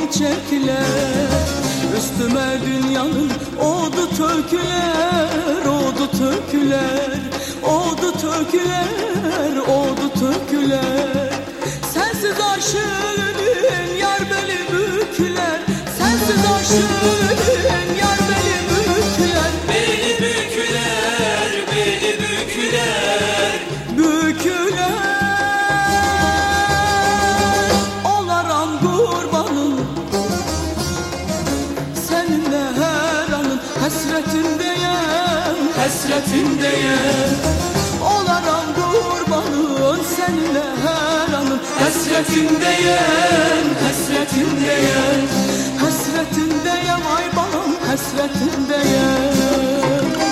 çiçekler, üstüme dünyanın odu töküler, odu töküler, odu töküler, odu töküler. Sensiz aşığın yar beli büküler, sensiz aşığın yar beli büküler. Beli büküler, beli büküler, Büküler. Olaram kurbanım seninle her anın hasretindeyim, hasretindeyim. olaram kurbanım seninle her anın Hasretindeyim, hasretindeyim. hasretindeyim ay balam, hasretindeyim.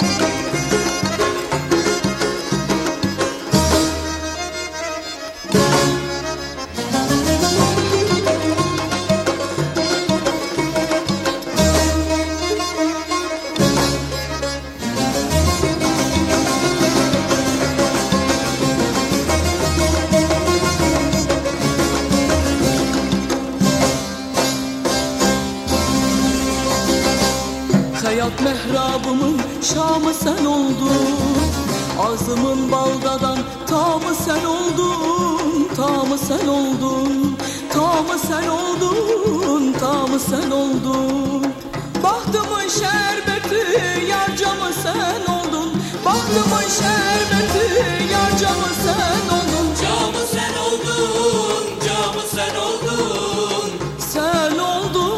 Hayat mehrabımın şamı sen oldun, ağzımın baldadan tamı sen oldun, tamı sen oldun, tamı sen oldun, tamı sen oldun. Bahtımın şerbeti yarcamı sen oldun, bahtımın şerbeti yarcamı sen oldun. Camı sen oldun, camı sen oldun. Sen oldun.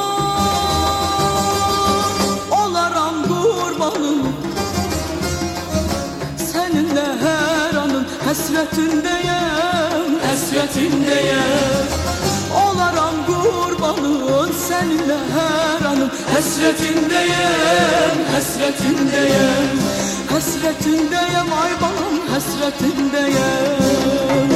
Olaram kurbanım seninle her anın hasretindeyim, Hasretindeyim, olaram kurbanım seninle her anın hasretindeyim, hasretindeyim. hasretindeyim ay balam, hasretindeyim.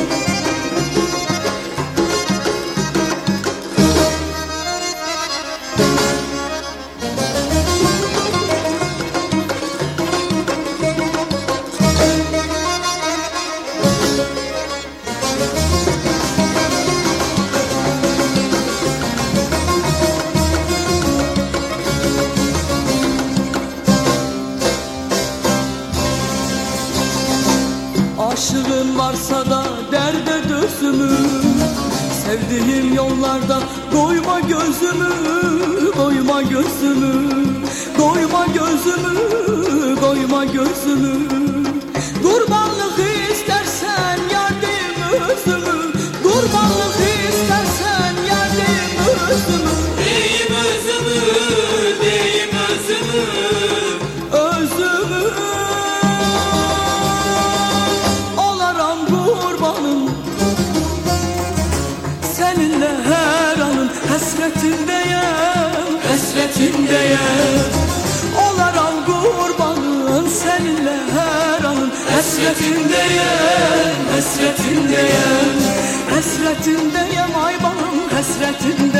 Aşığın varsa da derde dözümü, sevdiğim yollarda koyma gözümü, koyma gözümü, koyma gözümü, koyma gözümü. Kurbanlık istersen yardım özümü, kurbanlık istersen yardım özümü. Deyim özümü, deyim özümü. Özümü olaram kurbanım seninle her anın hasretindeyim, Hasretindeyim, olaram kurbanım seninle her anın hasretindeyim, hasretindeyim. hasretindeyim ay balam, hasretindeyim.